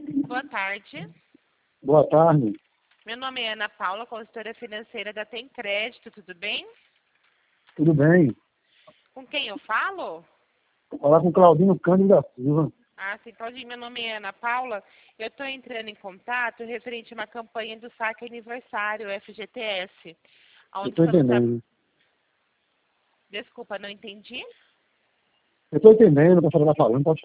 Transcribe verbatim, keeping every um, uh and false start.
Boa tarde. Boa tarde. Meu nome é Ana Paula, consultora financeira da Tem Crédito, tudo bem? Tudo bem? Com quem eu falo? Vou falar com Claudino Cândido da Silva. Ah, sim, Claudinho, meu nome é Ana Paula. Eu estou entrando em contato referente a uma campanha do saque aniversário, F G T S. Eu Onde estou estamos a... entendendo. Desculpa, não entendi? Eu estou entendendo o que a senhora está falando. Pode